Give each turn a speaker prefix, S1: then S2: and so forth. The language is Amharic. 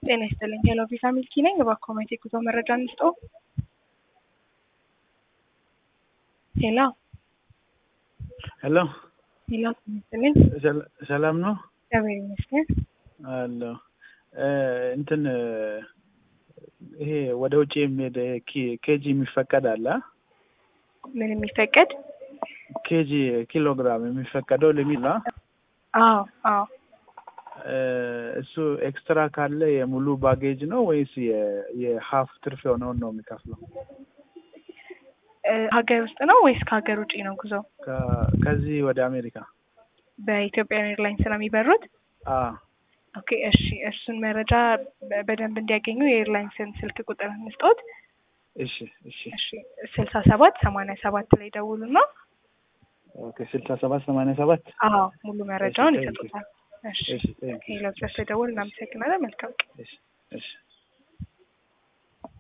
S1: ጤና ይስጥልኝ ሄሎ ቪዛ ሚልኪ ነኝ። በኮሜንት የጉዞ መረጃ እንስጦ። ሄሎ
S2: ሄሎ
S1: ሄሎ ይስጥልኝ።
S2: ሰላም ነው?
S1: እግዚአብሔር ይመስገን።
S2: አሎ እንትን ይሄ ወደ ውጪ የሚሄድ ኬጂ የሚፈቀድ አለ?
S1: ምን የሚፈቀድ?
S2: ኬጂ ኪሎግራም የሚፈቀደው ሊሚት ነው?
S1: አዎ አዎ።
S2: እሱ ኤክስትራ ካለ የሙሉ ባጌጅ ነው ወይስ የሃፍ ትርፍ የሆነውን ነው የሚከፍለው?
S1: ሀገር ውስጥ ነው ወይስ ከሀገር ውጪ ነው ጉዞ?
S2: ከዚህ ወደ አሜሪካ
S1: በኢትዮጵያ ኤርላይንስ ነው የሚበሩት? ኦኬ እሺ፣ እሱን መረጃ በደንብ እንዲያገኙ የኤርላይንስን ስልክ ቁጥር እንስጦት።
S2: እሺ እሺ
S1: እሺ 6787 ላይ ደውሉና።
S2: ኦኬ 6787
S1: አዎ ሙሉ መረጃውን ይሰጡታል። እሺ
S2: እሺ
S1: ሄሎ ደውል። እናመሰግናለን። መልካም
S2: እሺ እሺ